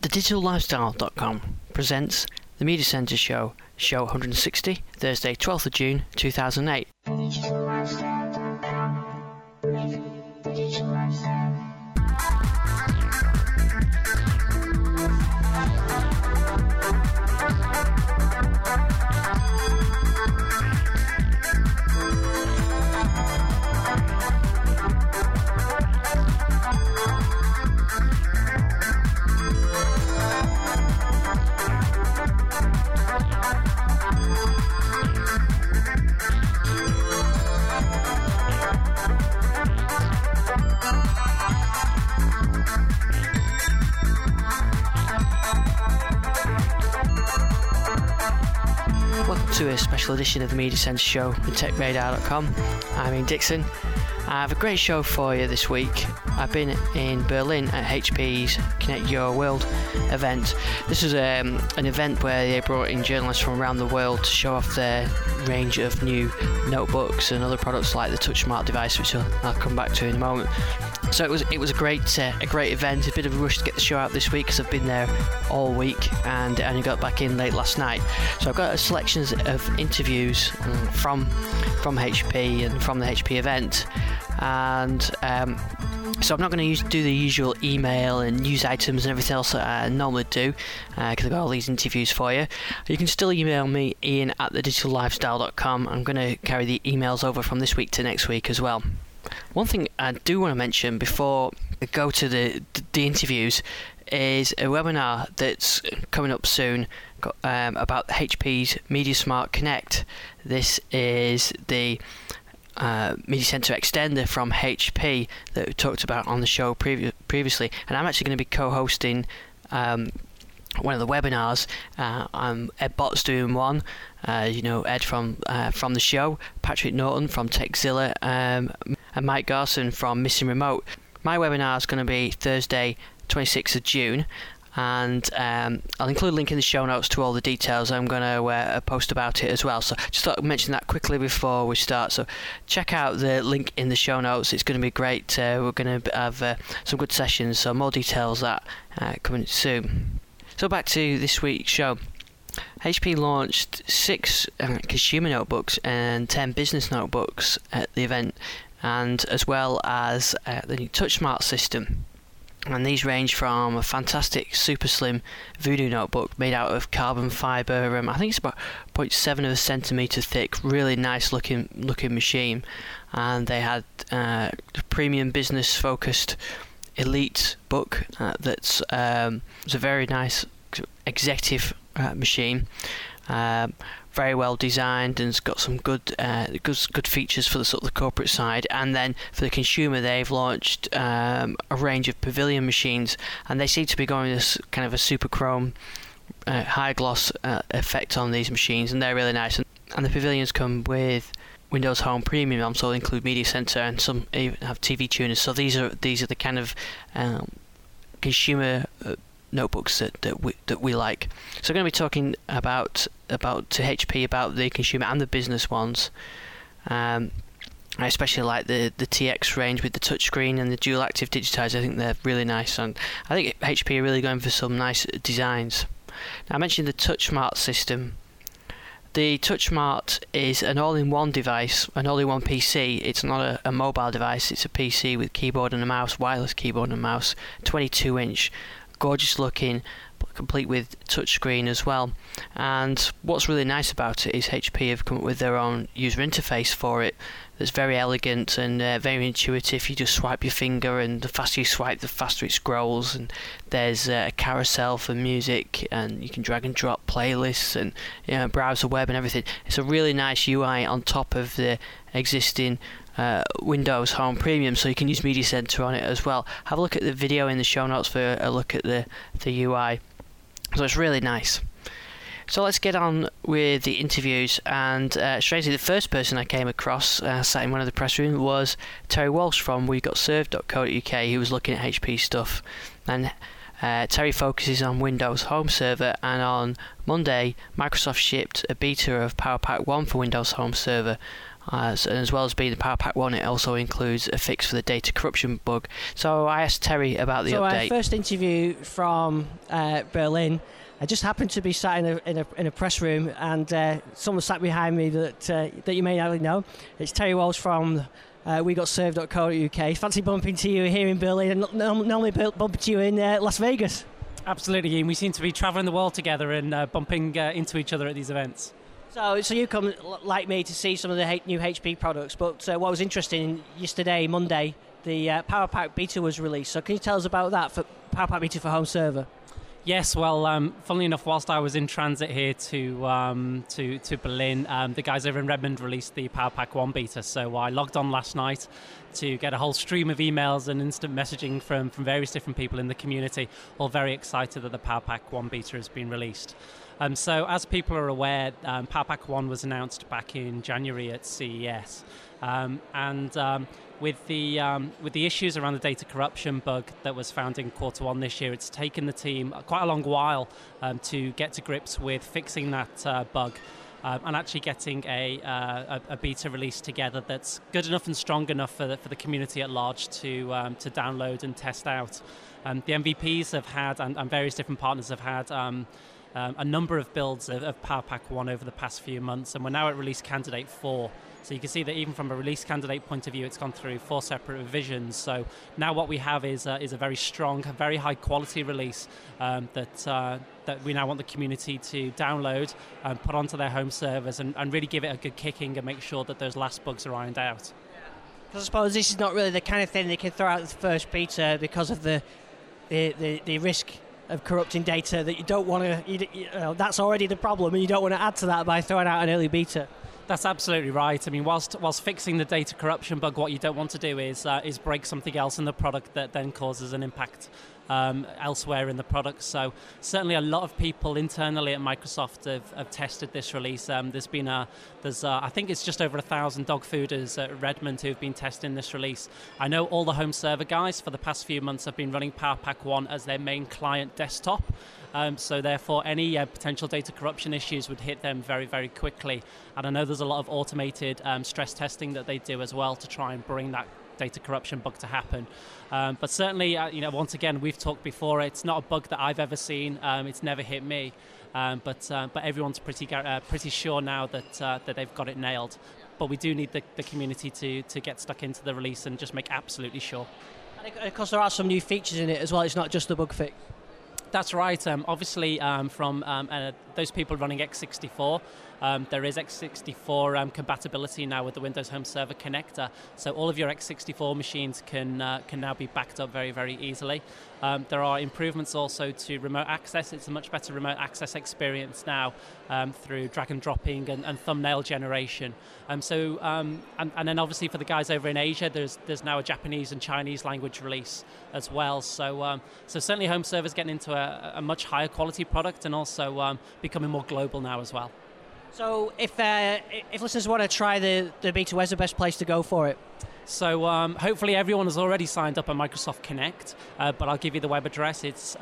TheDigitalLifestyle.com presents the Media Centre Show, show 160, Thursday, 12th of June, 2008. The Digital Lifestyle.com. The Digital Lifestyle. To a special edition of the Media Centre Show with TechRadar.com. I'm Ian Dixon. I have a great show for you this week. I've been in Berlin at HP's Connect Your World event. This was an event where they brought in journalists from around the world to show off their range of new notebooks and other products like the TouchSmart device, which I'll come back to in a moment. So it was a great event. A bit of a rush to get the show out this week because I've been there all week and only got back in late last night. So I've got selections of interviews from HP and from the HP event, and so I'm not going to do the usual email and news items and everything else that I normally do because I've got all these interviews for you. You can still email me, Ian at thedigitalLifestyle.com. I'm going to carry the emails over from this week to next week as well. One thing I do want to mention before we go to the interviews is a webinar that's coming up soon about HP's MediaSmart Connect. This is the Media Centre extender from HP that we talked about on the show previously, and I'm actually going to be co-hosting one of the webinars. Ed Bott's doing one. Ed from the show, Patrick Norton from Techzilla, and Mike Garson from Missing Remote. My webinar is going to be Thursday, 26th of June, and I'll include a link in the show notes to all the details. I'm going to post about it as well. So just thought I'd mention that quickly before we start. So check out the link in the show notes. It's going to be great. We're going to have some good sessions. So more details that coming soon. So back to this week's show. HP launched 6 consumer notebooks and 10 business notebooks at the event, and as well as the new TouchSmart system. And these range from a fantastic super slim Voodoo notebook made out of carbon fibre. I think it's about 0.7 of a centimetre thick, really nice looking machine. And they had a premium business focused Elite book that's was a very nice executive machine. Very well designed and it's got some good features for the sort of the corporate side. And then for the consumer, they've launched a range of Pavilion machines, and they seem to be going this kind of a super chrome high gloss effect on these machines, and they're really nice. And the Pavilions come with Windows Home Premium, so they include Media Centre, and some even have TV tuners. So these are the kind of consumer notebooks that we like. So we're going to be talking about to HP about the consumer and the business ones. I especially like the TX range with the touchscreen and the dual active digitizer. I think they're really nice, and I think HP are really going for some nice designs. Now I mentioned the TouchSmart system. The TouchSmart is an all-in-one device, an all-in-one PC. It's not a mobile device, it's a PC with keyboard and a mouse, wireless keyboard and mouse, 22-inch. Gorgeous looking, complete with touchscreen as well. And what's really nice about it is HP have come up with their own user interface for it that's very elegant and very intuitive. You just swipe your finger, and the faster you swipe, the faster it scrolls. And there's a carousel for music, and you can drag and drop playlists and browse the web and everything. It's a really nice UI on top of the existing Windows Home Premium, so you can use Media Centre on it as well. Have a look at the video in the show notes for a look at the UI. So it's really nice. So let's get on with the interviews, and strangely the first person I came across sat in one of the press rooms was Terry Walsh from WeGotServed.co.uk, who was looking at HP stuff. And Terry focuses on Windows Home Server, and on Monday Microsoft shipped a beta of PowerPack 1 for Windows Home Server, as well as being the PowerPack 1, it also includes a fix for the data corruption bug. So I asked Terry about the update. First interview from Berlin. I just happened to be sat in a press room, and someone sat behind me that you may not know. It's Terry Walsh from WeGotServed.co.uk. Fancy bumping to you here in Berlin, and normally bumping to you in Las Vegas. Absolutely, Ian. We seem to be travelling the world together and bumping into each other at these events. So you come, like me, to see some of the new HP products, but what was interesting, yesterday, Monday, the PowerPack Beta was released. So can you tell us about that, for PowerPack Beta for home server? Yes, well, funnily enough, whilst I was in transit here to Berlin, the guys over in Redmond released the PowerPack 1 beta. So I logged on last night to get a whole stream of emails and instant messaging from various different people in the community, all very excited that the PowerPack 1 beta has been released. So as people are aware, PowerPack 1 was announced back in January at CES. With the issues around the data corruption bug that was found in Q1 this year, it's taken the team quite a long while to get to grips with fixing that bug and actually getting a beta release together that's good enough and strong enough for the community at large to download and test out. The MVPs have had, and various different partners have had, a number of builds of PowerPack 1 over the past few months, and we're now at release candidate 4. So you can see that even from a release candidate point of view, it's gone through 4 separate revisions. So now what we have is a very strong, very high quality release that we now want the community to download and put onto their home servers and really give it a good kicking and make sure that those last bugs are ironed out. Because I suppose this is not really the kind of thing they can throw out the first beta because of the risk of corrupting data that you don't want to. That's already the problem, and you don't want to add to that by throwing out an early beta. That's absolutely right. I mean, whilst fixing the data corruption bug, what you don't want to do is break something else in the product that then causes an impact elsewhere in the product. So certainly a lot of people internally at Microsoft have tested this release. There's I think it's just over 1,000 dog fooders at Redmond who've been testing this release. I know all the home server guys for the past few months have been running PowerPack 1 as their main client desktop. So therefore any potential data corruption issues would hit them very, very quickly. And I know there's a lot of automated stress testing that they do as well to try and bring that data corruption bug to happen. But certainly, once again, we've talked before, it's not a bug that I've ever seen. It's never hit me. But everyone's pretty sure now that they've got it nailed. But we do need the community to get stuck into the release and just make absolutely sure. And of course, there are some new features in it as well. It's not just the bug fix. That's right. Obviously, from those people running x64, there is x64 compatibility now with the Windows Home Server connector. So all of your x64 machines can now be backed up very, very easily. There are improvements also to remote access. It's a much better remote access experience now through drag and dropping and thumbnail generation. And then obviously for the guys over in Asia, there's now a Japanese and Chinese language release as well. So certainly Home Server is getting into a much higher quality product and also becoming more global now as well. So if listeners want to try the beta, where's the best place to go for it? So hopefully everyone has already signed up on Microsoft Connect, but I'll give you the web address. It's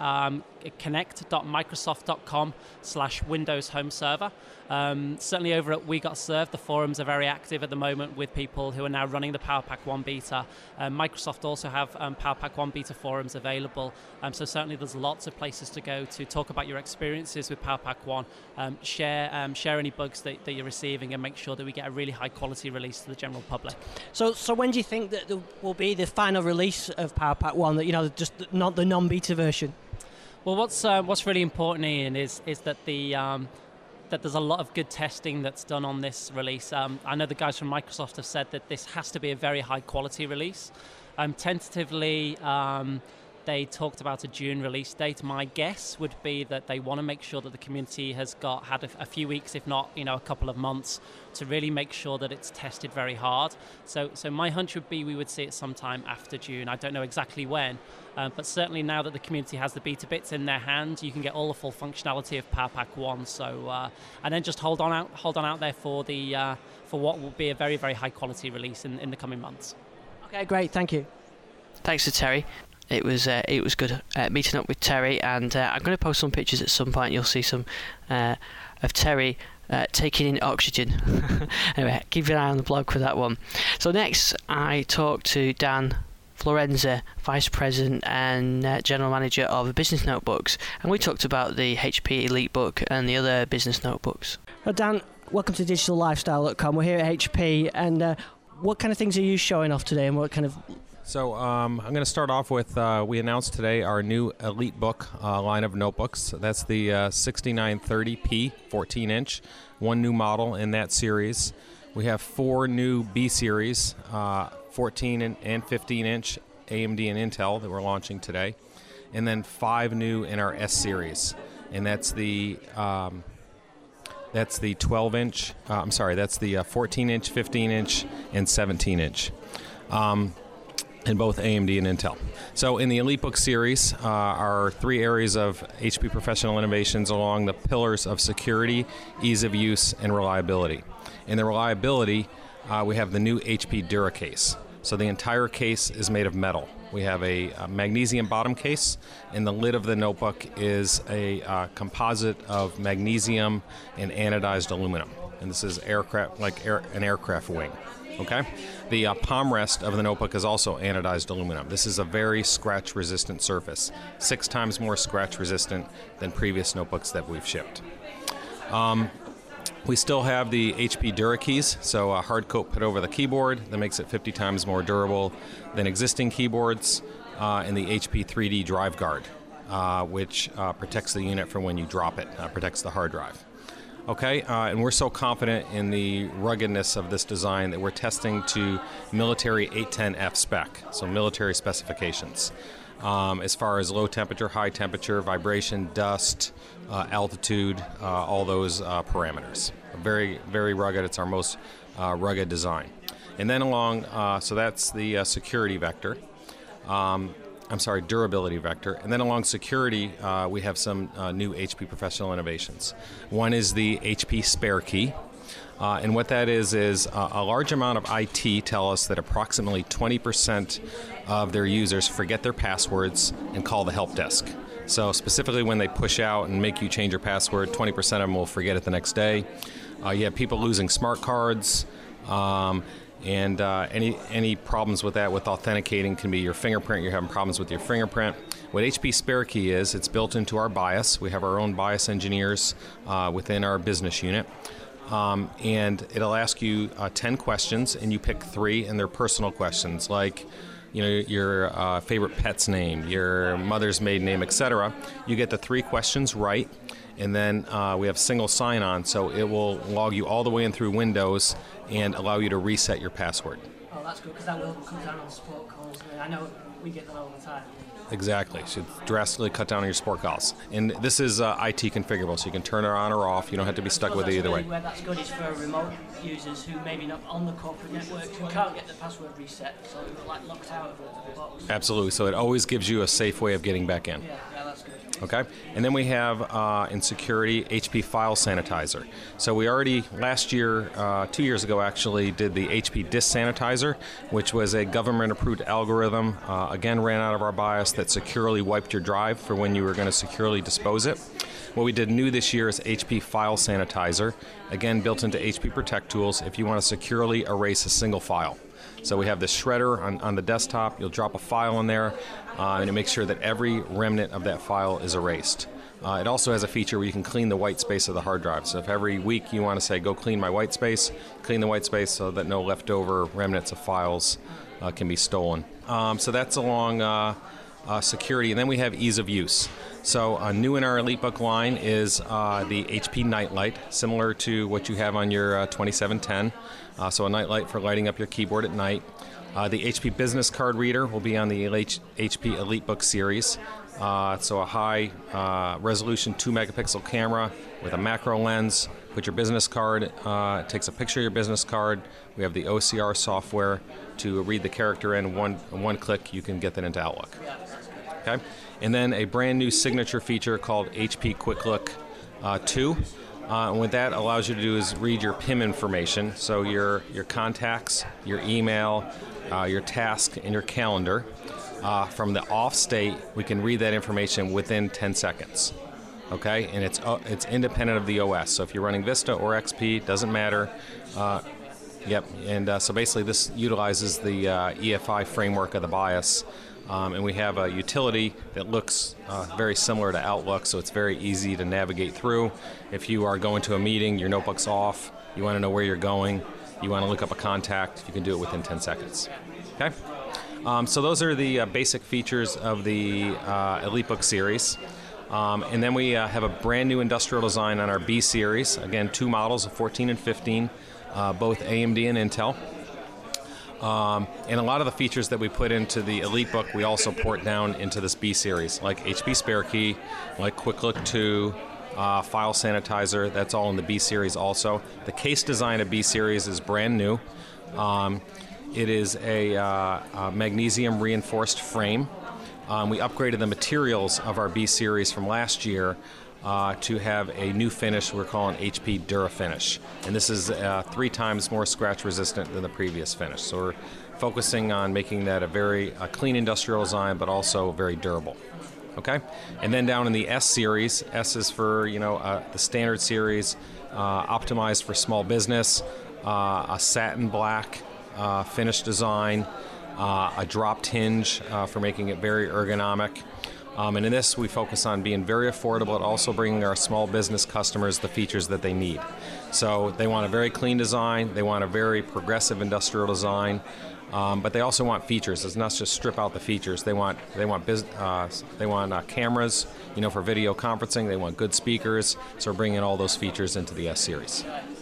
connect.microsoft.com/Windows Home Server. Certainly over at We Got Served, the forums are very active at the moment with people who are now running the PowerPack 1 beta. Microsoft also have PowerPack 1 beta forums available, so certainly there's lots of places to go to talk about your experiences with PowerPack 1, share any bugs that you're receiving, and make sure that we get a really high quality release to the general public. So when do you think that there will be the final release of PowerPack 1, that just not the non-beta version? Well, what's really important, Ian, is that that there's a lot of good testing that's done on this release. I know the guys from Microsoft have said that this has to be a very high quality release. Tentatively, they talked about a June release date. My guess would be that they want to make sure that the community has had a few weeks, if not a couple of months, to really make sure that it's tested very hard. So my hunch would be we would see it sometime after June. I don't know exactly when, but certainly now that the community has the beta bits in their hand, you can get all the full functionality of PowerPack 1. So and then just hold on out there for what will be a very, very high quality release in the coming months. Okay, great, thank you. Thanks to Terry. It was good meeting up with Terry, and I'm going to post some pictures at some point. You'll see some of Terry taking in oxygen. Anyway, keep an eye on the blog for that one. So next, I talked to Dan Florenza, Vice President and General Manager of Business Notebooks, and we talked about the HP EliteBook and the other business notebooks. Well, Dan, welcome to digitallifestyle.com. We're here at HP, and what kind of things are you showing off today, and what kind of... So I'm going to start off with, we announced today our new EliteBook line of notebooks. That's the 6930P 14-inch, one new model in that series. We have 4 new B series, 14 and 15-inch AMD and Intel that we're launching today, and then 5 new in our S series, and that's the 12-inch. That's the 14-inch, 15-inch, and 17-inch. In both AMD and Intel. So in the EliteBook series are 3 areas of HP professional innovations along the pillars of security, ease of use, and reliability. In the reliability, we have the new HP DuraCase. So the entire case is made of metal. We have a magnesium bottom case, and the lid of the notebook is a composite of magnesium and anodized aluminum. And this is an aircraft wing. Okay? The palm rest of the notebook is also anodized aluminum. This is a very scratch-resistant surface, 6 times more scratch-resistant than previous notebooks that we've shipped. We still have the HP DuraKeys, so a hard coat put over the keyboard that makes it 50 times more durable than existing keyboards, and the HP 3D Drive Guard, which protects the unit from when you drop it, protects the hard drive. Okay, and we're so confident in the ruggedness of this design that we're testing to military 810F spec, so military specifications, as far as low temperature, high temperature, vibration, dust, altitude, all those parameters. Very, very rugged. It's our most rugged design. And then along, so that's the security vector. Durability vector. And then along security, we have some new HP professional innovations. One is the HP Spare Key. And what that is a large amount of IT tell us that approximately 20% of their users forget their passwords and call the help desk. So specifically when they push out and make you change your password, 20% of them will forget it the next day. You have people losing smart cards. And any problems with that, with authenticating, can be your fingerprint. You're having problems with your fingerprint. What HP Spare Key is, it's built into our BIOS. We have our own BIOS engineers within our business unit. And it'll ask you 10 questions, and you pick 3, and they're personal questions, like your favorite pet's name, your mother's maiden name, etc. You get the 3 questions right, and then we have single sign-on, so it will log you all the way in through Windows and allow you to reset your password. Oh, that's good, because that will cut down on support calls. I know we get that all the time. Exactly. Should drastically cut down on your support calls. And this is IT configurable, so you can turn it on or off. You don't have to be stuck with it either way. Where that's good is for remote users who maybe not on the corporate network, who can't get the password reset, so they're like locked out of the box. Absolutely. So it always gives you a safe way of getting back in. Yeah, that's good. Okay, and then we have in security HP File Sanitizer. So we already last year, 2 years ago actually, did the HP Disk Sanitizer, which was a government-approved algorithm. Again, ran out of our BIOS that securely wiped your drive for when you were going to securely dispose it. What we did new this year is HP File Sanitizer, again built into HP Protect tools. If you want to securely erase a single file. So we have this shredder on the desktop. You'll drop a file in there, and it makes sure that every remnant of that file is erased. It also has a feature where you can clean the white space of the hard drive. So if every week you want to say, go clean my white space, clean the white space so that no leftover remnants of files can be stolen. So that's along security. And then we have ease of use. So new in our EliteBook line is the HP Nightlight, similar to what you have on your 2710. So a nightlight for lighting up your keyboard at night. The HP Business Card Reader will be on the HP EliteBook series. So a high resolution 2-megapixel camera with a macro lens. Put your business card, it takes a picture of your business card. We have the OCR software to read the character in. One click, you can get that into Outlook. Okay? And then a brand new signature feature called HP Quick Look 2. And what that allows you to do is read your PIM information, so your contacts, your email, your task, and your calendar. From the off state, we can read that information within 10 seconds. Okay, and it's independent of the OS. So if you're running Vista or XP, doesn't matter. Yep, and so basically this utilizes the EFI framework of the BIOS, and we have a utility that looks very similar to Outlook, so it's very easy to navigate through. If you are going to a meeting, your notebook's off, you want to know where you're going, you want to look up a contact, you can do it within 10 seconds. Okay, so those are the basic features of the EliteBook series. And then we have a brand new industrial design on our B series. Again, 2 models, a 14 and 15, both AMD and Intel. And a lot of the features that we put into the EliteBook, we also port down into this B series, like HP Spare Key, like Quick Look 2, File Sanitizer. That's all in the B series also. The case design of B series is brand new. It is a magnesium reinforced frame. We upgraded the materials of our B series from last year to have a new finish we're calling HP DuraFinish. And this is 3 times more scratch resistant than the previous finish. So we're focusing on making that a very clean industrial design, but also very durable. Okay? And then down in the S series, S is for the standard series, optimized for small business, a satin black finish design, a dropped hinge for making it very ergonomic. And in this, we focus on being very affordable and also bringing our small business customers the features that they need. So they want a very clean design, they want a very progressive industrial design, but they also want features. It's not just strip out the features. They want cameras, for video conferencing. They want good speakers. So we're bringing all those features into the S series.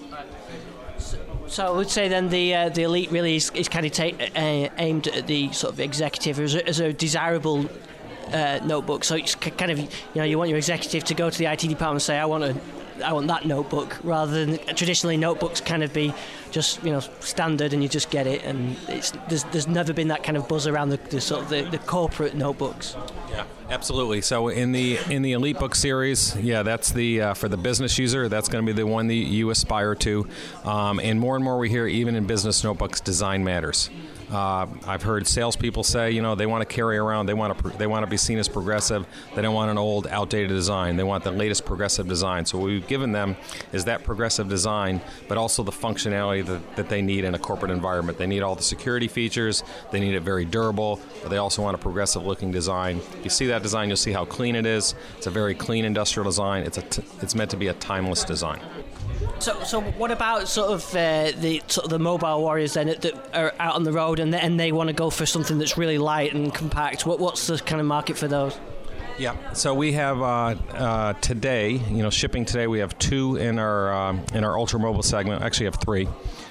So I would say then the Elite really is kind of aimed at the sort of executive as a desirable notebook. So it's kind of you want your executive to go to the IT department and say I want that notebook, rather than traditionally notebooks kind of be just standard and you just get it, and there's never been that kind of buzz around the sort of the corporate notebooks. Yeah, absolutely. So in the EliteBook series, that's the for the business user. That's going to be the one that you aspire to, and more we hear even in business notebooks, design matters. I've heard salespeople say, they want to carry around, they want to be seen as progressive. They don't want an old, outdated design. They want the latest progressive design. So what we've given them is that progressive design, but also the functionality that they need in a corporate environment. They need all the security features. They need it very durable, but they also want a progressive-looking design. If you see that design, you'll see how clean it is. It's a very clean industrial design. It's meant to be a timeless design. So what about sort of the mobile warriors then that are out on the road and they want to go for something that's really light and compact? What's the kind of market for those? Yeah, so we have today, shipping today, we have 2 in our ultra mobile segment. Actually, have 3.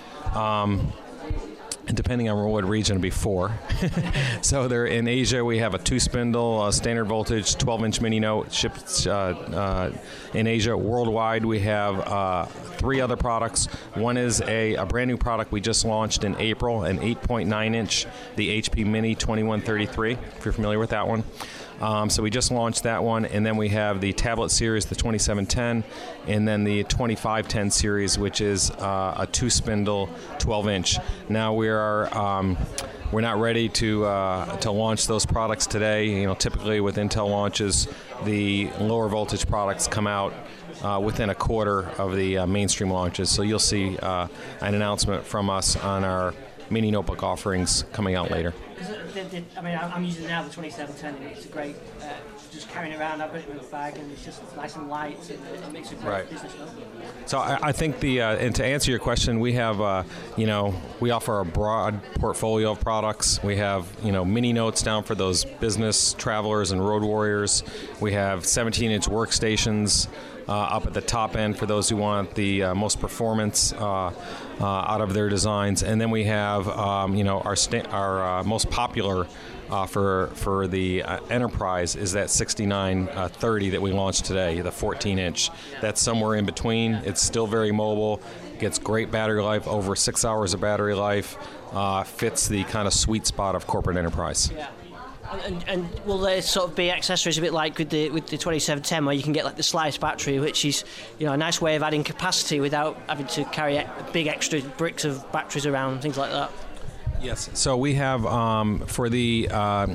And depending on what region, it'll be 4. So they're in Asia. We have a 2-spindle, standard voltage, 12-inch mini note shipped in Asia. Worldwide, we have 3 other products. One is a brand new product we just launched in April, an 8.9-inch, the HP Mini 2133, if you're familiar with that one. So we just launched that one, and then we have the tablet series, the 2710, and then the 2510 series, which is a 2-spindle 12-inch. Now we're not ready to launch those products today. Typically with Intel launches, the lower voltage products come out within a quarter of the mainstream launches. So you'll see an announcement from us on our mini notebook offerings coming out later. I'm using now the 2710, and it's a great, just carrying around. I've got it in my bag, and it's just nice and light, and it makes a great business notebook. So I think and to answer your question, we have, we offer a broad portfolio of products. We have, mini notes down for those business travelers and road warriors. We have 17-inch workstations up at the top end for those who want the most performance out of their designs, and then we have our most popular for the enterprise is that 6930 that we launched today, the 14-inch. That's somewhere in between. It's still very mobile, gets great battery life, over 6 hours of battery life, fits the kind of sweet spot of corporate enterprise. Yeah. And will there sort of be accessories a bit like with the 2710, where you can get like the sliced battery, which is a nice way of adding capacity without having to carry big extra bricks of batteries around, things like that? Yes. So we have for the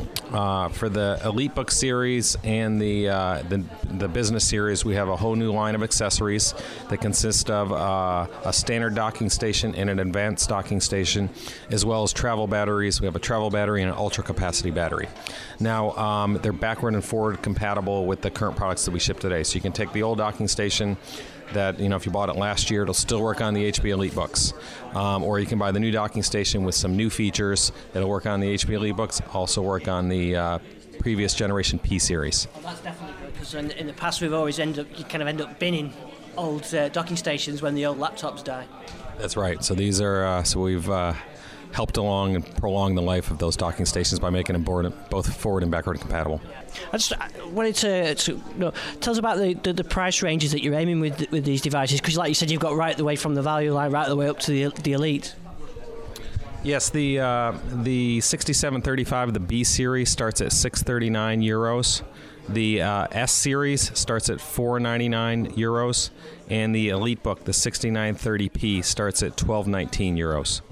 EliteBook series and the business series, we have a whole new line of accessories that consist of a standard docking station and an advanced docking station, as well as travel batteries. We have a travel battery and an ultra capacity battery. Now they're backward and forward compatible with the current products that we ship today. So you can take the old docking station that, if you bought it last year, it'll still work on the HP EliteBooks. Or you can buy the new docking station with some new features. It'll work on the HP EliteBooks, also work on the previous generation P series. Well, that's definitely good, because in the past we've always end up binning old docking stations when the old laptops die. That's right. So these are, we've helped along and prolong the life of those docking stations by making them both forward and backward compatible. I wanted to tell us about the price ranges that you're aiming with these devices, because like you said, you've got right the way from the value line right the way up to the Elite. Yes, the 6735, the B series, starts at 639 euros. The S series starts at 499 euros, and the EliteBook, the 6930P, starts at 1219 euros.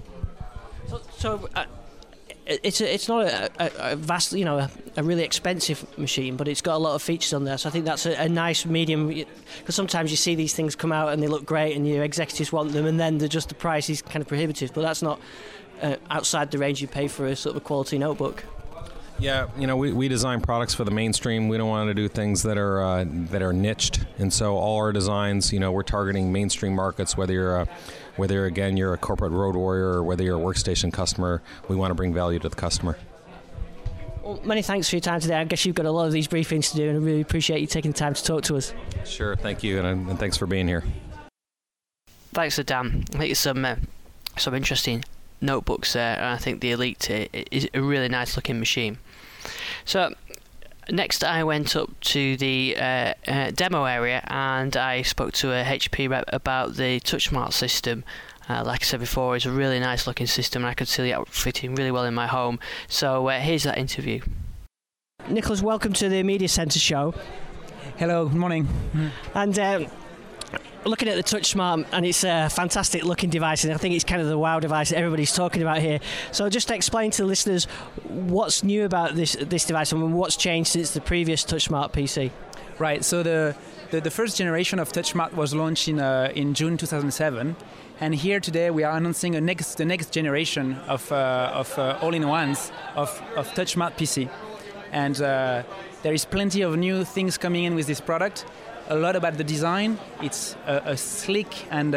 So it's not a vast, a really expensive machine, but it's got a lot of features on there. So I think that's a nice medium, because sometimes you see these things come out and they look great and your executives want them, and then the price is kind of prohibitive. But that's not outside the range you pay for a sort of a quality notebook. Yeah, we design products for the mainstream. We don't want to do things that are niched, and so all our designs, we're targeting mainstream markets. Whether you're a corporate road warrior or whether you're a workstation customer, we want to bring value to the customer. Well, many thanks for your time today. I guess you've got a lot of these briefings to do, and I really appreciate you taking the time to talk to us. Sure, thank you, and thanks for being here. Thanks to Dan. I think it's some interesting notebooks there, and I think the Elite is a really nice looking machine. So next I went up to the demo area, and I spoke to a HP rep about the TouchSmart system. Like I said before, it's a really nice looking system, and I could see it fitting really well in my home. So here's that interview. Nicholas, welcome to the Media Centre show. Hello, good morning. And looking at the TouchSmart, and it's a fantastic looking device, and I think it's kind of the wow device that everybody's talking about here. So just explain to the listeners what's new about this device and what's changed since the previous TouchSmart PC. Right, so the first generation of TouchSmart was launched in June 2007, and here today we are announcing the next generation of all-in-ones of TouchSmart PC. And there is plenty of new things coming in with this product. A lot about the design. It's a sleek and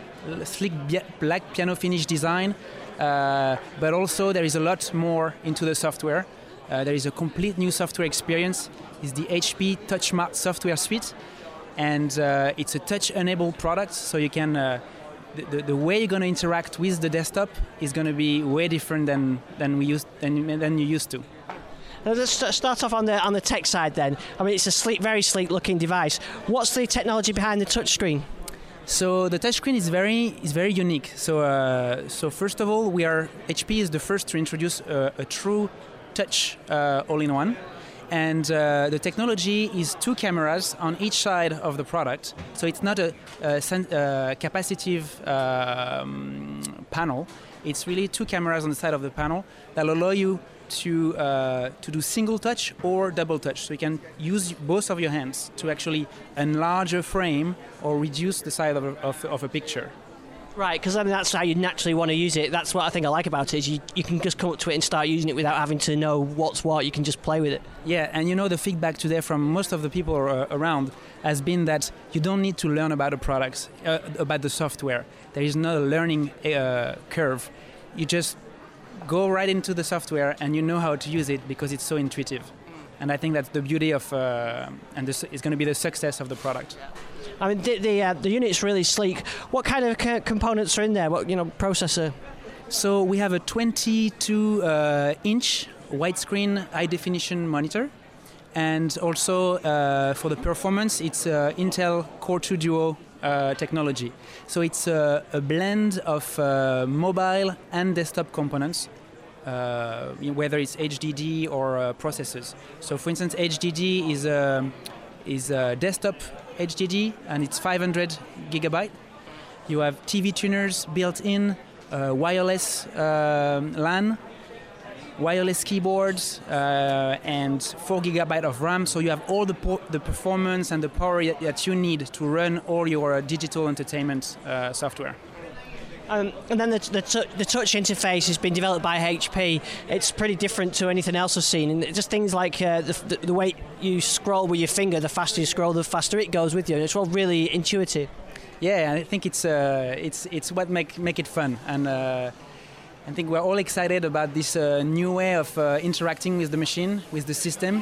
black piano finish design, but also there is a lot more into the software. There is a complete new software experience. It's the HP TouchSmart software suite, and it's a touch-enabled product, so you can the way you're going to interact with the desktop is going to be way different than you used to. Now let's start off on the tech side then. I mean, it's a very sleek looking device. What's the technology behind the touchscreen? So the touchscreen is very unique. So first of all, HP is the first to introduce a true touch all-in-one, and the technology is 2 cameras on each side of the product. So it's not a capacitive panel. It's really 2 cameras on the side of the panel that allow you to do single touch or double touch. So you can use both of your hands to actually enlarge a frame or reduce the size of a picture. Right, because I mean that's how you naturally want to use it. That's what I think I like about it, is you can just come up to it and start using it without having to know what's what. You can just play with it. Yeah, and the feedback today from most of the people around has been that you don't need to learn about the products, about the software. There is not a learning curve. You just go right into the software and you know how to use it because it's so intuitive. And I think that's the beauty of, and this is going to be the success of the product. I mean, the unit's really sleek. What kind of components are in there? What processor? So we have a 22-inch widescreen high-definition monitor, and also for the performance, it's Intel Core 2 Duo technology. So it's a blend of mobile and desktop components, whether it's HDD or processors. So for instance, HDD is a desktop HDD, and it's 500 gigabyte. You have TV tuners built in, wireless LAN, wireless keyboards, and 4 GB of RAM. So you have all the performance and the power that you need to run all your digital entertainment software. And then the touch interface has been developed by HP. It's pretty different to anything else I've seen. And just things like the way you scroll with your finger, the faster you scroll, the faster it goes with you. And it's all really intuitive. Yeah, I think it's what make it fun. And I think we're all excited about this new way of interacting with the machine, with the system.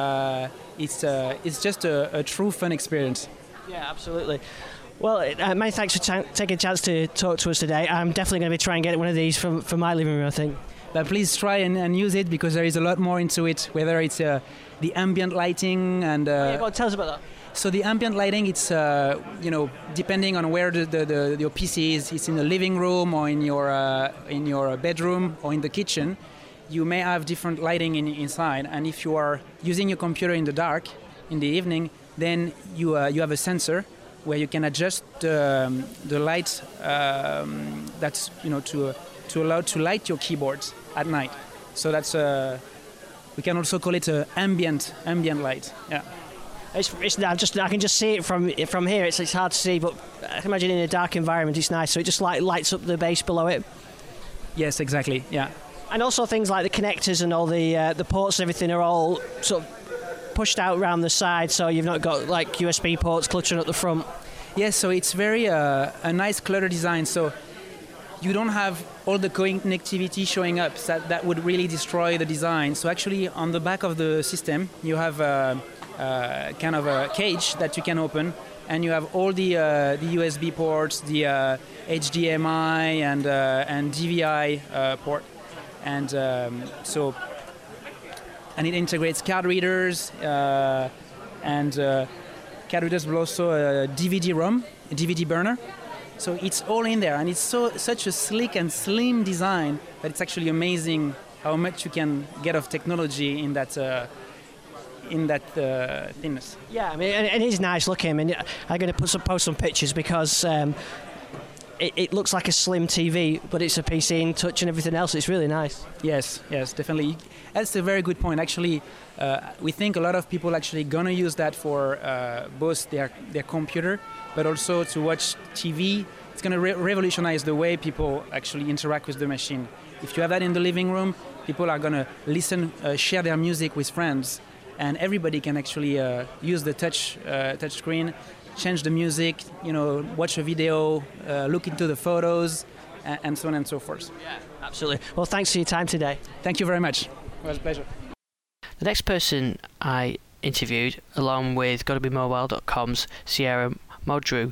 It's just a true fun experience. Yeah, absolutely. Well, many thanks for taking a chance to talk to us today. I'm definitely going to be trying to get one of these from my living room, I think. But please try and use it, because there is a lot more into it, whether it's the ambient lighting and... go on, tell us about that. So the ambient lighting, it's depending on where your PC is. It's in the living room or in your bedroom or in the kitchen. You may have different lighting inside, and if you are using your computer in the dark in the evening, then you have a sensor where you can adjust the light that's to allow to light your keyboards at night. So that's we can also call it ambient light. Yeah. I can just see it from here. It's hard to see, but I can imagine in a dark environment it's nice. So it just lights up the base below it. Yes, exactly. Yeah. And also things like the connectors and all the ports and everything are all sort of pushed out around the side, so you've not got like USB ports cluttering at the front. Yes, so it's very a nice clutter design. So you don't have all the connectivity showing up. That would really destroy the design. So actually, on the back of the system, you have kind of a cage that you can open, and you have all the USB ports, the HDMI and DVI port, and and it integrates card readers and card readers, but also a DVD-ROM, a DVD burner. So it's all in there, and it's such a slick and slim design that it's actually amazing how much you can get of technology in that thinness. Yeah, I mean, and it is nice looking. I mean, I'm going to post some pictures because it looks like a slim TV, but it's a PC in touch and everything else. It's really nice. Yes, definitely. That's a very good point. Actually, we think a lot of people actually gonna use that for both their computer, but also to watch TV. It's gonna revolutionize the way people actually interact with the machine. If you have that in the living room, people are gonna listen, share their music with friends, and everybody can actually use the touch screen, change the music, watch a video, look into the photos, and so on and so forth. Yeah, absolutely. Well, thanks for your time today. Thank you very much. It was a pleasure. The next person I interviewed, along with GottaBeMobile.com's Sierra Modrew,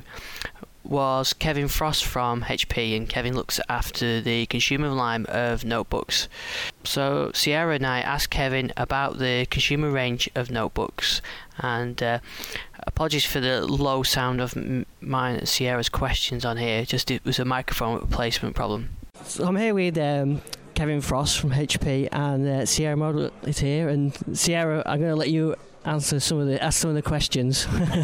was Kevin Frost from HP, and Kevin looks after the consumer line of notebooks. So Sierra and I asked Kevin about the consumer range of notebooks, and apologies for the low sound of mine and Sierra's questions on here, just it was a microphone replacement problem. So I'm here with Kevin Frost from HP, and Sierra Modrew is here, and Sierra, I'm going to let you ask some of the questions.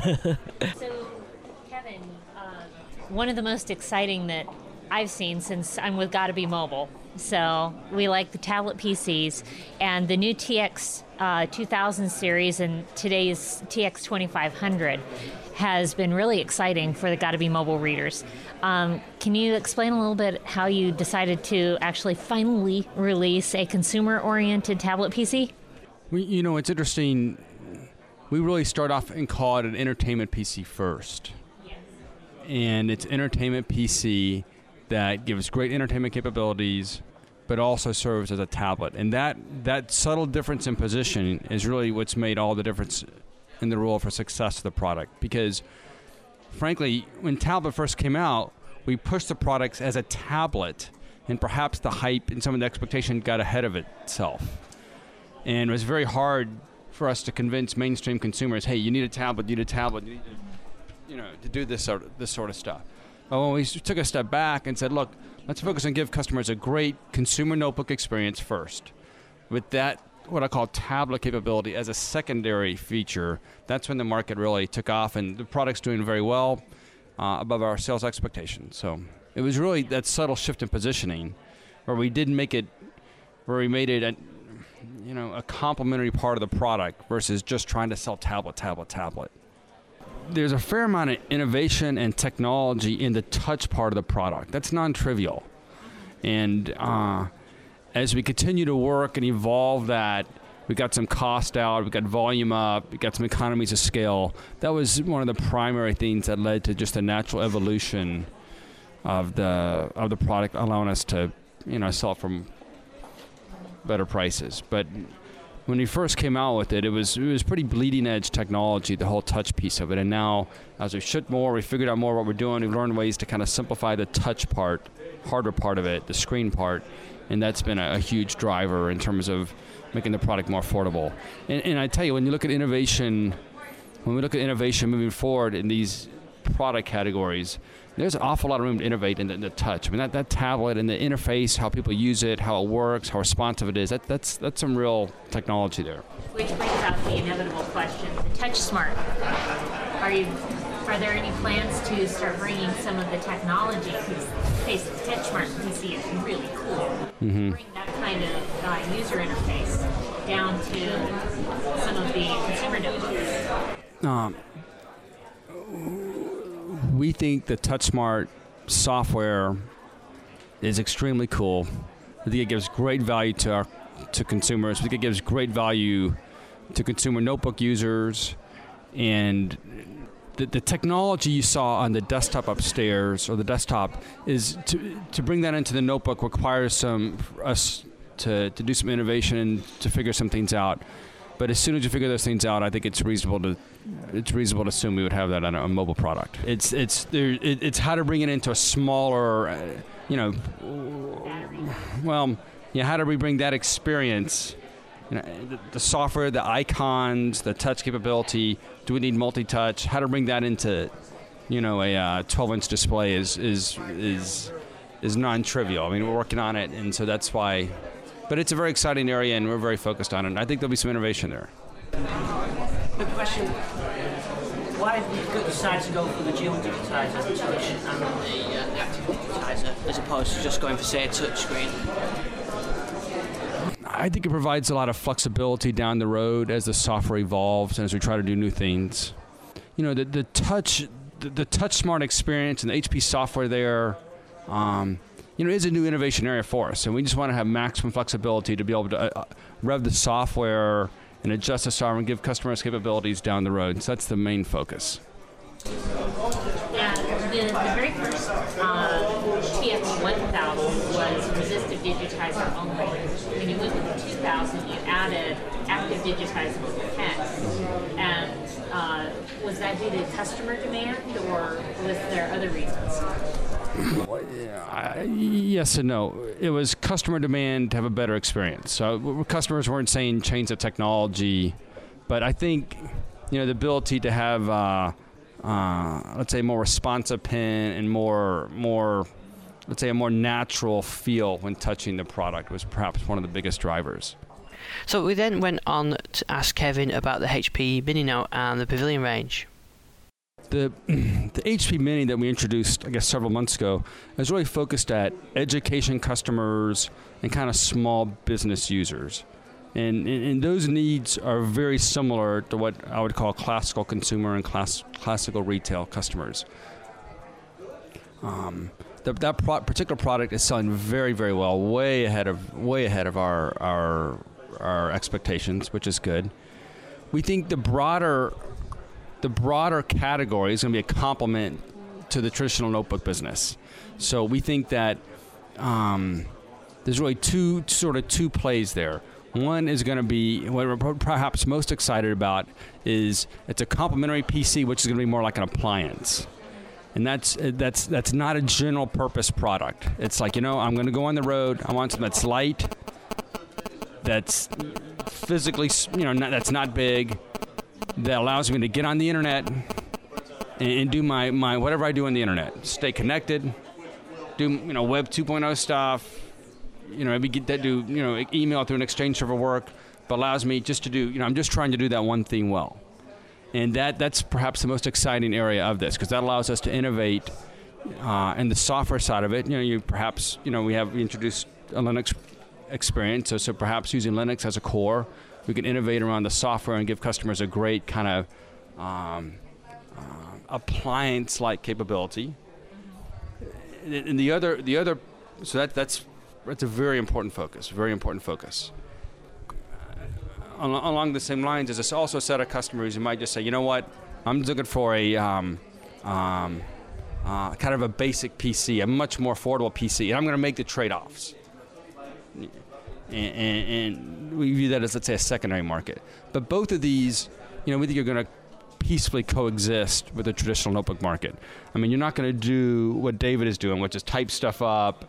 So, Kevin, one of the most exciting that I've seen since I'm with Gotta Be Mobile. So we like the tablet PCs, and the new TX 2000 series and today's TX 2500 has been really exciting for the Gotta Be Mobile readers. Can you explain a little bit how you decided to actually finally release a consumer-oriented tablet PC? It's interesting. We really start off and call it an entertainment PC first. Yes. And it's entertainment PC that gives great entertainment capabilities, but also serves as a tablet. And that subtle difference in position is really what's made all the difference in the role for success of the product. Because, frankly, when tablet first came out, we pushed the products as a tablet, and perhaps the hype and some of the expectation got ahead of itself. And it was very hard for us to convince mainstream consumers, hey, you need a tablet, you need to do this sort of stuff. But when we took a step back and said, look, let's focus on give customers a great consumer notebook experience first. With that, what I call tablet capability as a secondary feature, that's when the market really took off, and the product's doing very well, above our sales expectations. So It was really that subtle shift in positioning, where we didn't make it, where we made it a complementary part of the product versus just trying to sell tablet. There's a fair amount of innovation and technology in the touch part of the product. That's non-trivial. And as we continue to work and evolve that, we got some cost out, we got volume up, we got some economies of scale. That was one of the primary things that led to just a natural evolution of the product, allowing us to sell it from better prices. But when we first came out with it, it was pretty bleeding edge technology, the whole touch piece of it. And now, as we've shipped more, we figured out more what we're doing. We've learned ways to kind of simplify the touch part, harder part of it, the screen part, and that's been a huge driver in terms of making the product more affordable. And I tell you, when we look at innovation moving forward in these product categories, there's an awful lot of room to innovate in the touch. I mean, that tablet and the interface, how people use it, how it works, how responsive it is, that's some real technology there. Which brings out the inevitable question, the TouchSmart. Are there any plans to start bringing some of the technology, because the TouchSmart PC is really cool, bring that kind of user interface down to some of the consumer notebooks? We think the TouchSmart software is extremely cool. I think it gives great value to consumers. I think it gives great value to consumer notebook users. And the technology you saw on the desktop upstairs, or the desktop, is to bring that into the notebook requires us to do some innovation and to figure some things out. But as soon as you figure those things out, I think it's reasonable to assume we would have that on a mobile product. It's how to bring it into a smaller, how do we bring that experience? The software, the icons, the touch capability. Do we need multi-touch? How to bring that into, a 12-inch display is non-trivial. I mean, we're working on it, and so that's why. But it's a very exciting area, and we're very focused on it. And I think there'll be some innovation there. Good question. Why have you decided to go for the dual digitizer, the touch and the active digitizer, as opposed to just going for, say, a touch screen? I think it provides a lot of flexibility down the road as the software evolves and as we try to do new things. The TouchSmart experience and the HP software there, is a new innovation area for us, and we just want to have maximum flexibility to be able to rev the software and adjust the software and give customers capabilities down the road. So that's the main focus. Yeah, the very first TX1000 was resistive digitizer only. When you moved to the 2000, you added active digitizable pens. And was that due to customer demand, or was there other reasons? Yes and no. It was customer demand to have a better experience. So customers weren't saying change the technology, but I think the ability to have let's say more responsive pen and more let's say a more natural feel when touching the product was perhaps one of the biggest drivers. So we then went on to ask Kevin about the HP Mini Note and the Pavilion range. The HP Mini that we introduced, I guess, several months ago is really focused at education customers and kind of small business users. And those needs are very similar to what I would call classical consumer and classical retail customers. That particular product is selling very, very well, way ahead of our expectations, which is good. We think the broader category is going to be a complement to the traditional notebook business. So we think that there's really two plays there. One is going to be, what we're perhaps most excited about, is it's a complementary PC, which is going to be more like an appliance. And that's not a general purpose product. It's like, I'm going to go on the road. I want something that's light, that's physically, that's not big, that allows me to get on the internet and do my whatever I do on the internet. Stay connected, do Web 2.0 stuff, maybe do email through an Exchange server work, but allows me just to do, I'm just trying to do that one thing well. And that's perhaps the most exciting area of this, because that allows us to innovate And the software side of it, we introduced a Linux experience, so perhaps using Linux as a core, we can innovate around the software and give customers a great kind of appliance-like capability. And the other, so that's a very important focus. Along the same lines, there's also a set of customers who might just say, you know what, I'm just looking for a kind of a basic PC, a much more affordable PC, and I'm going to make the trade-offs. And we view that as, let's say, a secondary market. But both of these, we think are going to peacefully coexist with the traditional notebook market. I mean, you're not going to do what David is doing, which is type stuff up,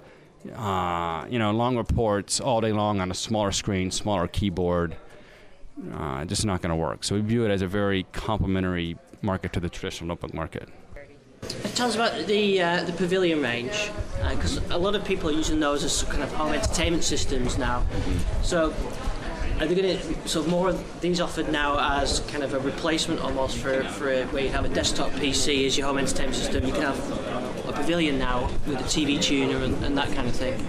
long reports all day long on a smaller screen, smaller keyboard. Just not going to work. So we view it as a very complementary market to the traditional notebook market. Tell us about the Pavilion range, because a lot of people are using those as kind of home entertainment systems now. So are they going to sort of more of these offered now as kind of a replacement almost for where you have a desktop PC as your home entertainment system? You can have a Pavilion now with a TV tuner and that kind of thing.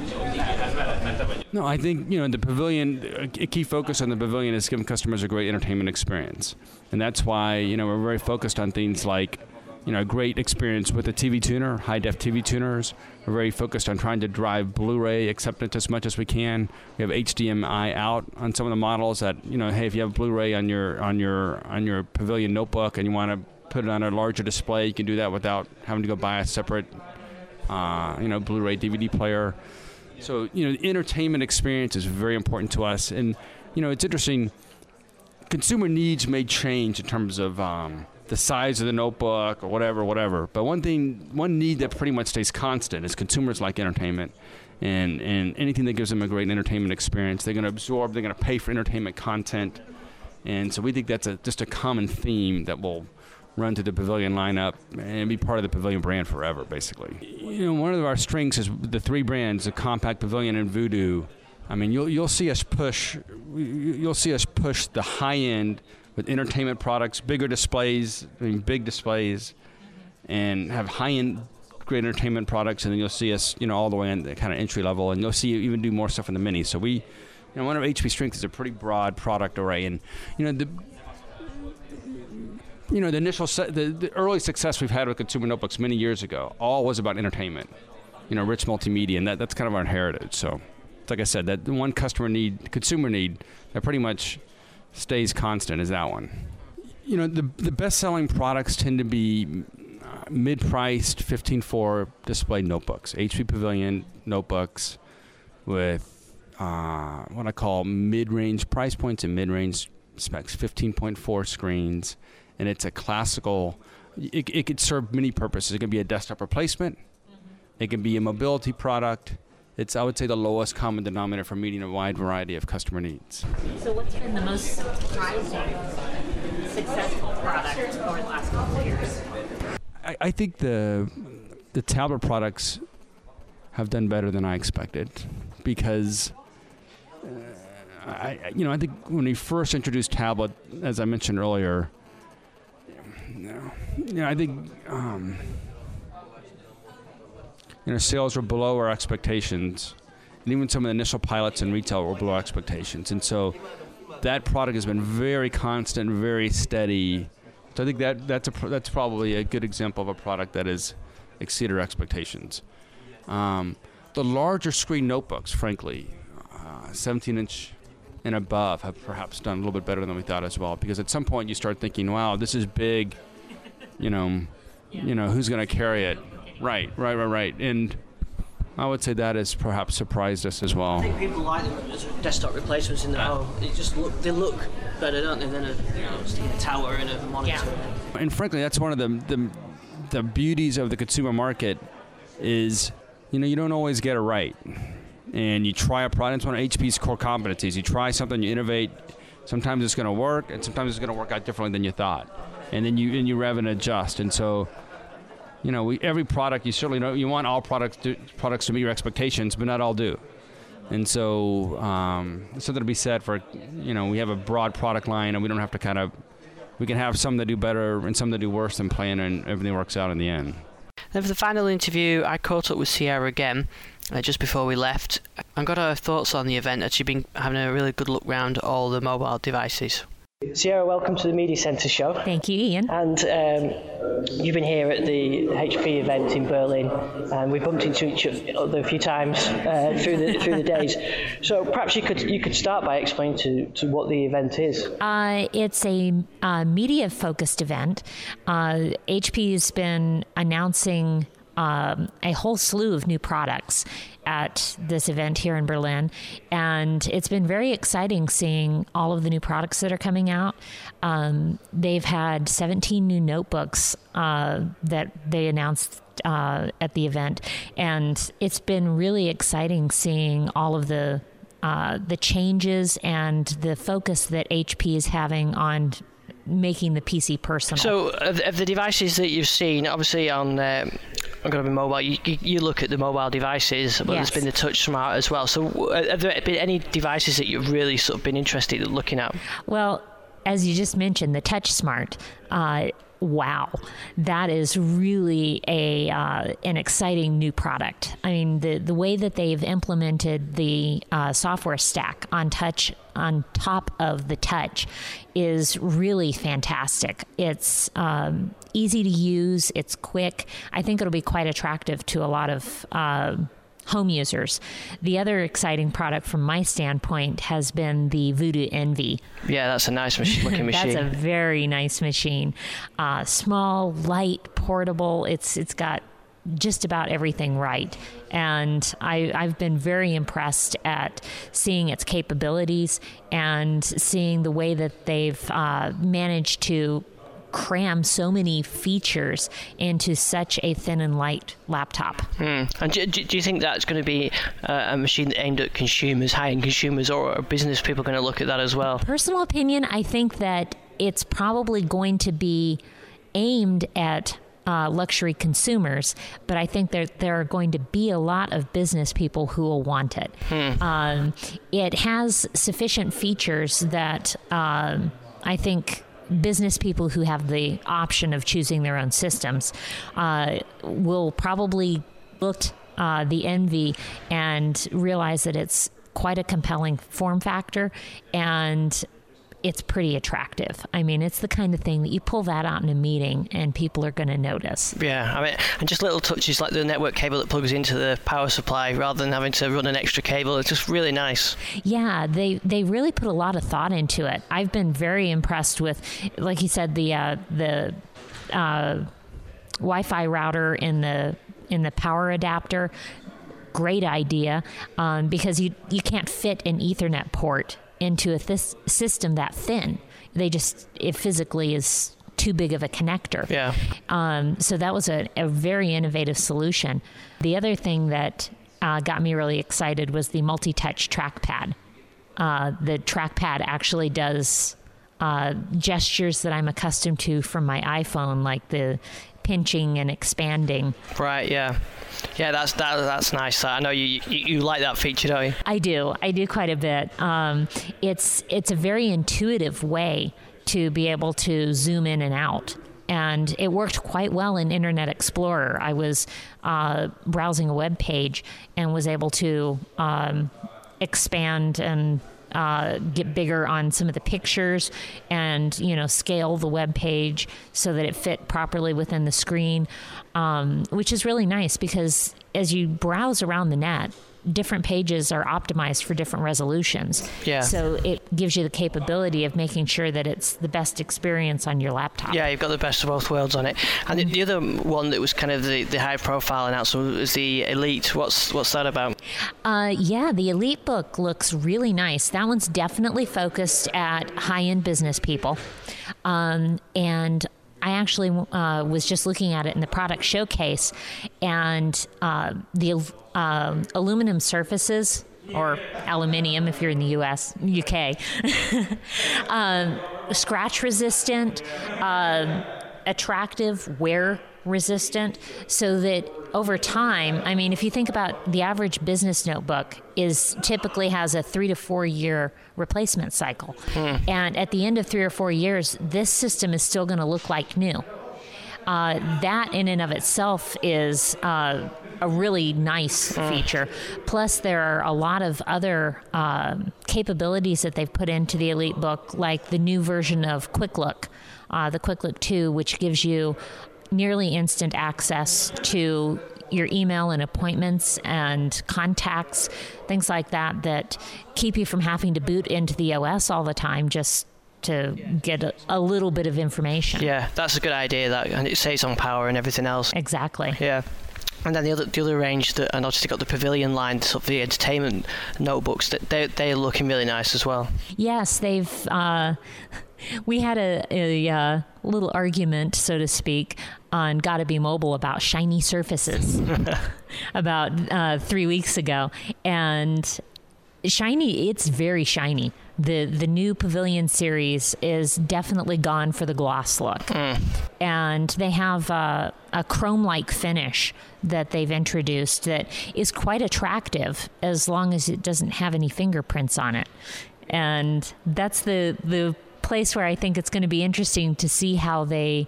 No, I think the Pavilion, a key focus on the Pavilion is giving customers a great entertainment experience, and that's why we're very focused on things like a great experience with a TV tuner, high-def TV tuners. We're very focused on trying to drive Blu-ray acceptance as much as we can. We have HDMI out on some of the models that, hey, if you have Blu-ray on your Pavilion notebook and you want to put it on a larger display, you can do that without having to go buy a separate, Blu-ray DVD player. So, the entertainment experience is very important to us. And, it's interesting, consumer needs may change in terms of the size of the notebook or whatever. But one need that pretty much stays constant is consumers like entertainment, and anything that gives them a great entertainment experience, they're going to absorb. They're going to pay for entertainment content, and so we think that's just a common theme that will run to the Pavilion lineup and be part of the Pavilion brand forever, basically. One of our strengths is the three brands: the Compact, Pavilion, and Voodoo. I mean, you'll see us push the high end with entertainment products, bigger displays, big displays, and have high-end great entertainment products, and then you'll see us, all the way in the kind of entry level, and you'll see you even do more stuff in the Mini. So we, one of HP's strengths is a pretty broad product array, and the initial the early success we've had with consumer notebooks many years ago all was about entertainment, rich multimedia, and that's kind of our heritage. So, like I said, that one consumer need that pretty much stays constant is that one. The best-selling products tend to be mid-priced 15.4 display notebooks, HP Pavilion notebooks with what I call mid-range price points and mid-range specs, 15.4 screens, and it's a classical. It could serve many purposes. It can be a desktop replacement. It can be a mobility product. It's, I would say, the lowest common denominator for meeting a wide variety of customer needs. So what's been the most surprising, successful product over the last couple of years? I think the tablet products have done better than I expected, because I think when we first introduced tablet, as I mentioned earlier, I think sales were below our expectations, and even some of the initial pilots in retail were below expectations. And so that product has been very constant, very steady. So I think that's probably a good example of a product that has exceeded our expectations. The larger screen notebooks, frankly, 17-inch and above, have perhaps done a little bit better than we thought as well. Because at some point you start thinking, wow, this is big. Who's going to carry it? Right. And I would say that has perhaps surprised us as well. I think people like them as desktop replacements in their home. They look better, don't they, than a tower and a monitor. Yeah. And frankly, that's one of the beauties of the consumer market is, you don't always get it right. And you try a product. It's one of HP's core competencies. You try something, you innovate. Sometimes it's going to work, and sometimes it's going to work out differently than you thought. And then you rev and adjust. And so, every product, you certainly you want all products to meet your expectations, but not all do. And so, there's something to be said for, we have a broad product line, and we don't have to we can have some that do better and some that do worse than planned, and everything works out in the end. Then for the final interview, I caught up with Sierra again just before we left and got her thoughts on the event, as she'd been having a really good look round all the mobile devices. Sierra, welcome to the Media Centre show. Thank you, Ian. And you've been here at the HP event in Berlin, and we bumped into each other a few times through the days. So perhaps you could start by explaining to what the event is. It's a media-focused event. HP has been announcing a whole slew of new products at this event here in Berlin, and it's been very exciting seeing all of the new products that are coming out. They've had 17 new notebooks that they announced at the event, and it's been really exciting seeing all of the changes and the focus that HP is having on making the PC personal. So, of the devices that you've seen, obviously on going to be mobile, you look at the mobile devices, but yes. There's been the Touch Smart as well. So, have there been any devices that you've really sort of been interested in looking at? Well, as you just mentioned, the Touch Smart. Wow, that is really an exciting new product. I mean, the way that they've implemented the software stack on top of the Touch is really fantastic. It's easy to use. It's quick. I think it'll be quite attractive to a lot of home users. The other exciting product from my standpoint has been the Voodoo Envy. Yeah, that's a nice looking machine. That's a very nice machine. Small, light, portable. It's got just about everything right. And I've been very impressed at seeing its capabilities and seeing the way that they've managed to cram so many features into such a thin and light laptop. And do you think that's going to be a machine aimed at consumers, high-end consumers, or are business people going to look at that as well? Personal opinion, I think that it's probably going to be aimed at luxury consumers, but I think there are going to be a lot of business people who will want it. It has sufficient features that I think business people who have the option of choosing their own systems will probably look at the Envy and realize that it's quite a compelling form factor, and it's pretty attractive. I mean, it's the kind of thing that you pull that out in a meeting and people are going to notice. Yeah, I mean, and just little touches like the network cable that plugs into the power supply rather than having to run an extra cable. It's just really nice. Yeah, they really put a lot of thought into it. I've been very impressed with, like you said, the Wi-Fi router in the power adapter. Great idea, because you can't fit an Ethernet port into a system that thin. It physically is too big of a connector. Yeah. So that was a very innovative solution. The other thing that got me really excited was the multi-touch trackpad. The trackpad actually does gestures that I'm accustomed to from my iPhone, like the pinching and expanding. Right, yeah. Yeah, that's nice. I know you like that feature, don't you? I do quite a bit. It's a very intuitive way to be able to zoom in and out. And it worked quite well in Internet Explorer. I was browsing a web page and was able to expand and get bigger on some of the pictures and, scale the web page so that it fit properly within the screen, which is really nice because as you browse around the net, different pages are optimized for different resolutions. Yeah. So it gives you the capability of making sure that it's the best experience on your laptop. Yeah, you've got the best of both worlds on it. And the other one that was kind of the high profile announcement was the Elite. What's that about? Yeah, the Elite book looks really nice. That one's definitely focused at high-end business people. And I actually was just looking at it in the product showcase, and the aluminum surfaces, or aluminium if you're in the UK, scratch resistant, attractive, wear resistant, so that over time, I mean, if you think about the average business notebook typically has a 3 to 4 year replacement cycle. And at the end of 3 or 4 years, this system is still going to look like new. That in and of itself is a really nice feature. Plus, there are a lot of other capabilities that they've put into the EliteBook, like the new version of Quick Look, the Quick Look 2, which gives you nearly instant access to your email and appointments and contacts, things like that keep you from having to boot into the OS all the time just to get a little bit of information. Yeah, that's a good idea, and it saves on power and everything else. Exactly. Yeah. And then the other range that I noticed, they got the Pavilion line, sort of the entertainment notebooks. That they're looking really nice as well. Yes, they've. We had a little argument, so to speak, on Gotta Be Mobile about shiny surfaces about 3 weeks ago, and shiny. It's very shiny. The new Pavilion series is definitely gone for the gloss look. And they have a chrome-like finish that they've introduced that is quite attractive as long as it doesn't have any fingerprints on it. And that's the place where I think it's going to be interesting to see how they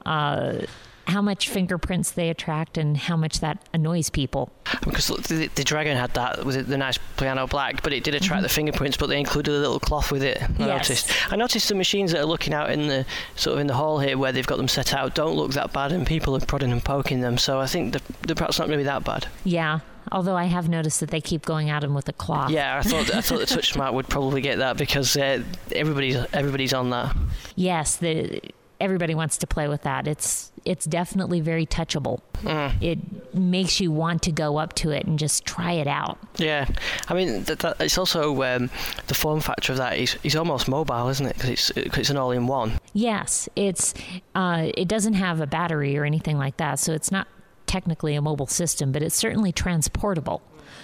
how much fingerprints they attract and how much that annoys people. Because the Dragon had that with the nice piano black, but it did attract the fingerprints, but they included a little cloth with it. I noticed the machines that are looking out in the in the hall here where they've got them set out don't look that bad, and people are prodding and poking them, so I think they're perhaps not going to be that bad. Yeah. Although I have noticed that they keep going at them with a cloth. Yeah, I thought the TouchSmart would probably get that because everybody's on that. Yes, everybody wants to play with that. It's definitely very touchable. It makes you want to go up to it and just try it out. Yeah, I mean it's also the form factor of that is almost mobile, isn't it? Because it's an all-in-one. Yes, it doesn't have a battery or anything like that, so it's not technically a mobile system, but it's certainly transportable.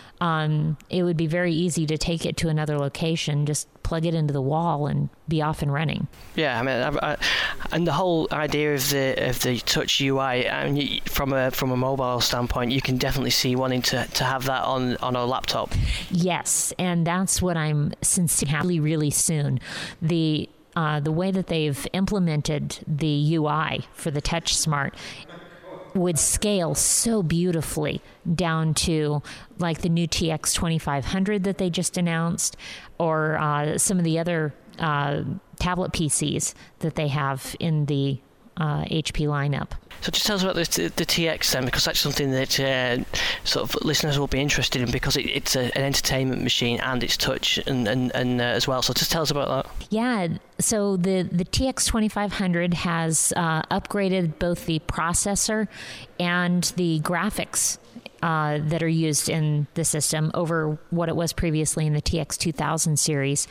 It would be very easy to take it to another location, just plug it into the wall and be off and running. Yeah, I mean, and the whole idea of the Touch UI, I mean, from a mobile standpoint, you can definitely see wanting to have that on a laptop. Yes, and that's what I'm sincerely really soon. The way that they've implemented the UI for the TouchSmart would scale so beautifully down to like the new TX 2500 that they just announced, or some of the other tablet PCs that they have in the HP lineup. So just tell us about the TX then, because that's something that sort of listeners will be interested in, because it's an entertainment machine and it's touch and as well. So just tell us about that. Yeah, so the TX 2500 has upgraded both the processor and the graphics that are used in the system over what it was previously in the TX 2000 series.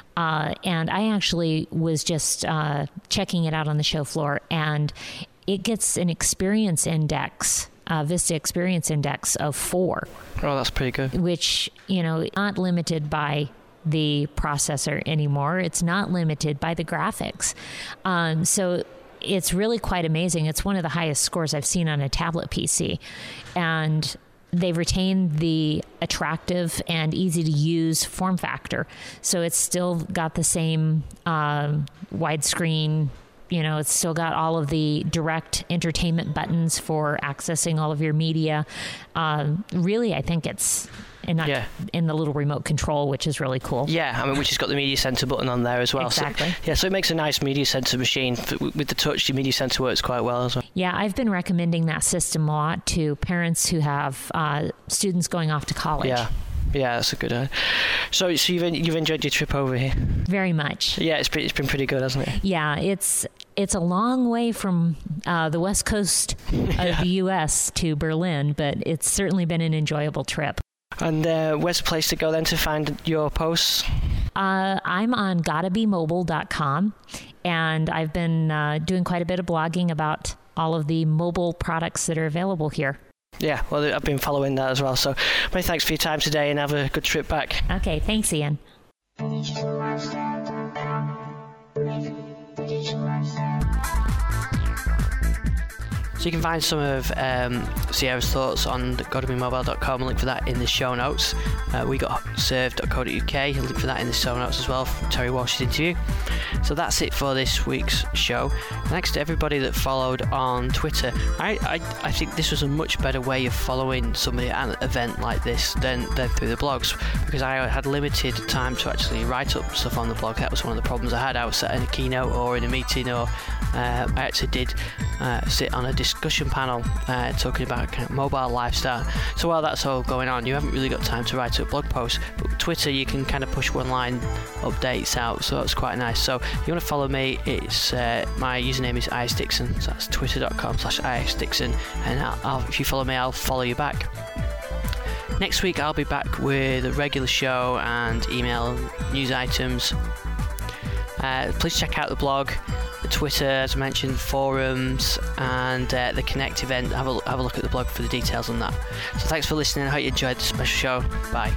And I actually was just checking it out on the show floor, and it gets an experience index, Vista Experience Index of 4. Oh, that's pretty good. Which, not limited by the processor anymore. It's not limited by the graphics. So it's really quite amazing. It's one of the highest scores I've seen on a tablet PC. And they've retained the attractive and easy to use form factor. So it's still got the same widescreen. It's still got all of the direct entertainment buttons for accessing all of your media. Really, I think it's in the little remote control, which is really cool. Yeah, I mean, which has got the media center button on there as well. Exactly. So it makes a nice media center machine. With the touch, the media center works quite well as well. Yeah, I've been recommending that system a lot to parents who have students going off to college. Yeah, that's a good idea. So you've enjoyed your trip over here? Very much. Yeah, it's been pretty good, hasn't it? Yeah, it's a long way from the west coast of the U.S. to Berlin, but it's certainly been an enjoyable trip. And where's the place to go then to find your posts? I'm on gottabemobile.com, and I've been doing quite a bit of blogging about all of the mobile products that are available here. Yeah, well, I've been following that as well. So many thanks for your time today, and have a good trip back. Okay, thanks, Ian. So you can find some of Sierra's thoughts on gottabemobile.com, a link for that in the show notes. We got serve.co.uk, a link for that in the show notes as well from Terry Walsh's interview. So that's it for this week's show. Thanks to everybody that followed on Twitter. I think this was a much better way of following somebody at an event like this than through the blogs, because I had limited time to actually write up stuff on the blog. That was one of the problems I had. I was sat in a keynote or in a meeting, or I actually did sit on a discussion panel talking about kind of mobile lifestyle. So while that's all going on, you haven't really got time to write up blog posts. But with Twitter, you can kind of push one-line updates out, so that's quite nice. So if you want to follow me, it's my username is isdixon, so that's twitter.com/isdixon, and if you follow me, I'll follow you back. Next week I'll be back with a regular show and email news items. Please check out the blog, the Twitter, as I mentioned, forums, and the Connect event. Have a look at the blog for the details on that. So thanks for listening. I hope you enjoyed the special show. Bye.